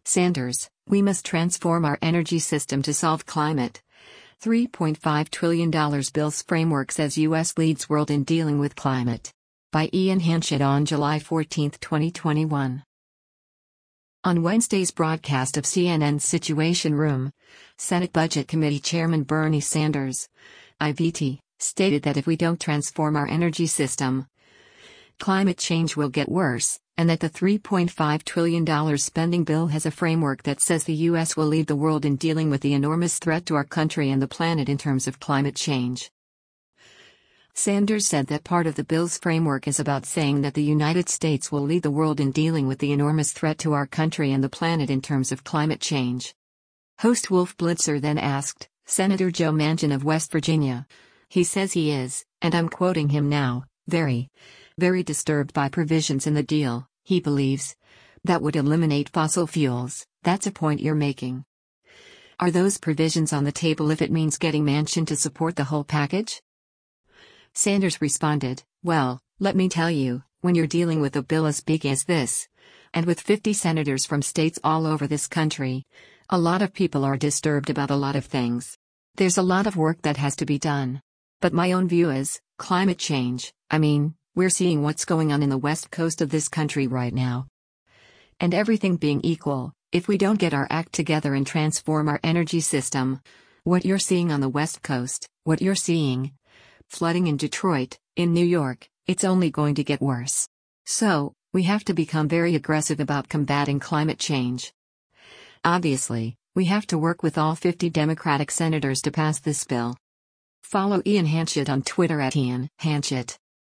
Sanders, we must transform our energy system to solve climate. $3.5 trillion bill's framework says U.S. leads world in dealing with climate. By Ian Hanchett on July 14, 2021. On Wednesday's broadcast of CNN's Situation Room, Senate Budget Committee Chairman Bernie Sanders, IVT, stated that if we don't transform our energy system, climate change will get worse, and that the $3.5 trillion spending bill has a framework that says the U.S. will lead the world in dealing with the enormous threat to our country and the planet in terms of climate change. Sanders said that part of the bill's framework is about saying that the United States will lead the world in dealing with the enormous threat to our country and the planet in terms of climate change. Host Wolf Blitzer then asked Senator Joe Manchin of West Virginia. He says he is, and I'm quoting him now, very disturbed by provisions in the deal, he believes, that would eliminate fossil fuels. That's a point you're making. Are those provisions on the table if it means getting Manchin to support the whole package? Sanders responded, well, let me tell you, when you're dealing with a bill as big as this, and with 50 senators from states all over this country, a lot of people are disturbed about a lot of things. There's a lot of work that has to be done. But my own view is, climate change, we're seeing what's going on in the west coast of this country right now. And everything being equal, if we don't get our act together and transform our energy system, what you're seeing on the west coast, what you're seeing, flooding in Detroit, in New York, it's only going to get worse. So, we have to become very aggressive about combating climate change. Obviously, we have to work with all 50 Democratic senators to pass this bill. Follow Ian Hanchett on Twitter @IanHanchett.